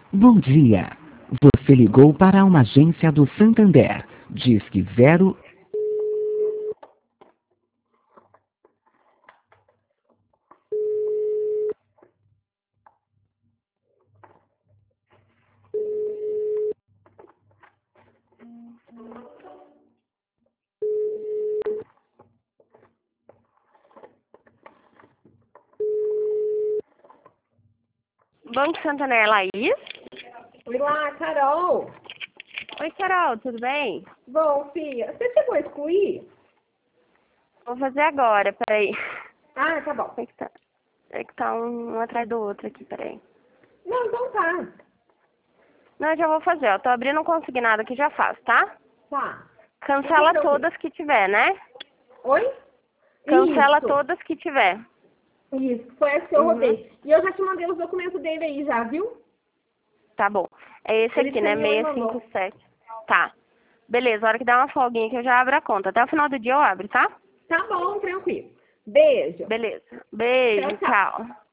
Bom dia. Você ligou para uma agência do Santander. Disque 0. Banco Santander, Laís? Oi lá, Carol. Oi, Carol, tudo bem? Bom, filha, você chegou a excluir? Vou fazer agora, peraí. Ah, tá bom. É que tá um atrás do outro aqui, peraí. Não, então tá. Não, eu já vou fazer, ó. Tô abrindo um consignado aqui, já faço, tá? Tá. Cancela Não tem todas que tiver, né? Oi? Cancela Isso. todas que tiver. Isso, foi essa que eu Uhum. rodei. E eu já te mandei os documentos dele aí já, viu? Tá bom. É esse Ele aqui, né? escaneou e mandou. 657. Tá. Beleza, a hora que der uma folguinha que eu já abro a conta. Até o final do dia eu abro, tá? Tá bom, tranquilo. Beijo. Beleza. Tchau, Beijo, tchau. tchau.